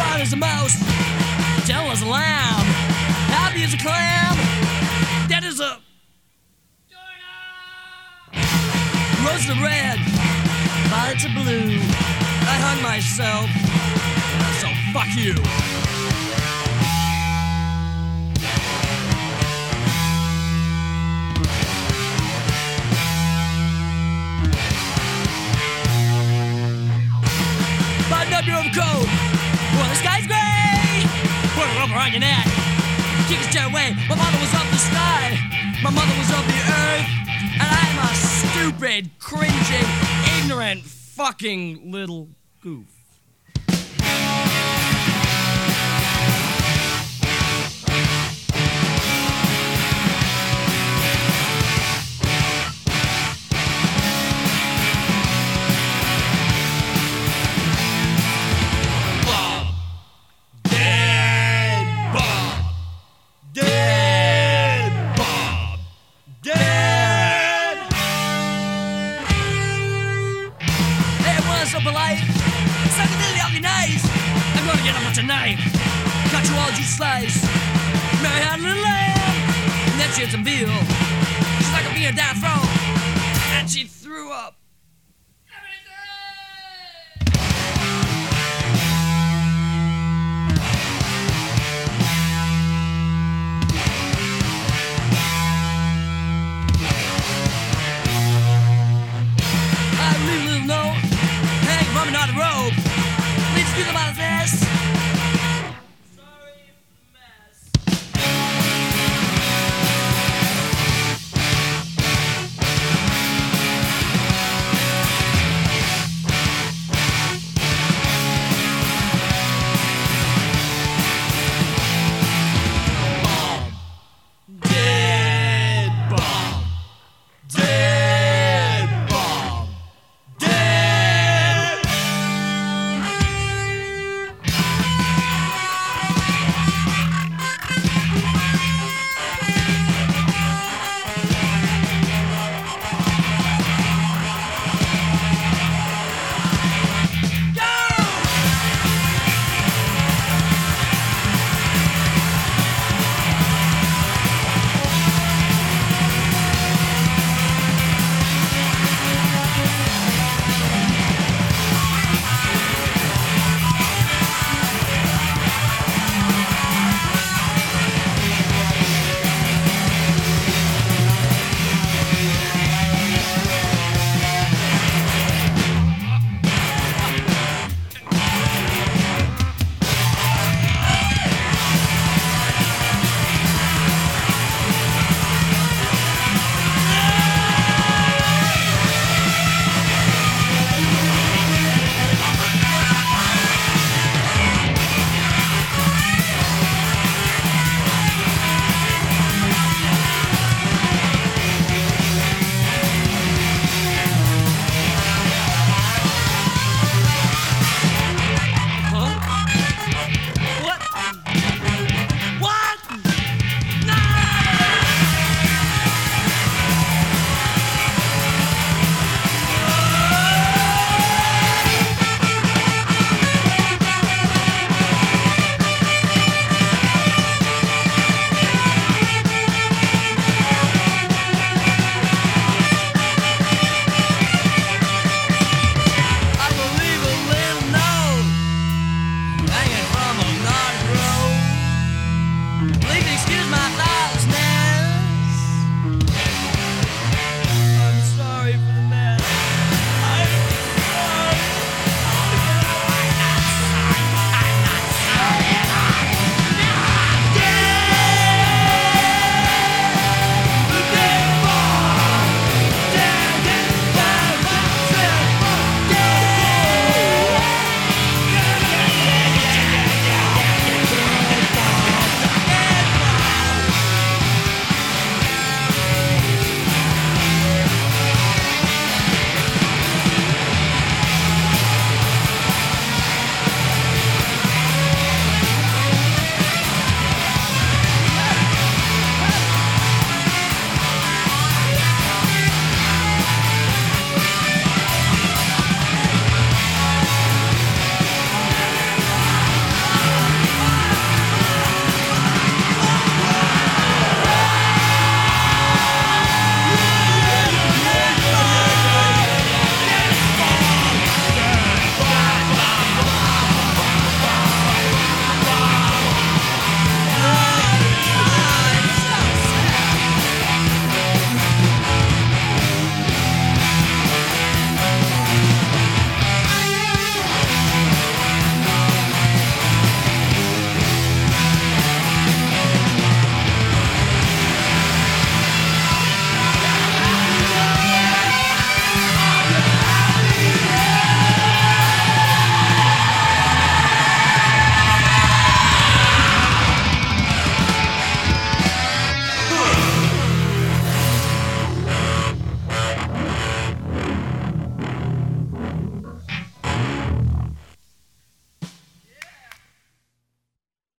Hard as a mouse, gentle as a lamb, happy as a clam, dead as a roses are red, violets are blue. I hung myself, so fuck you. Button up your overcoat. Well, the sky's gray. Put a rope around your neck. Kick his chair away. My father was of the sky. My mother was of the earth. And I'm a stupid, cringing, ignorant, fucking little goof. So polite, psychedelic awfully nice. I'm gonna get up with a knife, cut you all you slice. Mary had a little lamb, and then she had some veal. She's like a beer down throat, and she threw up.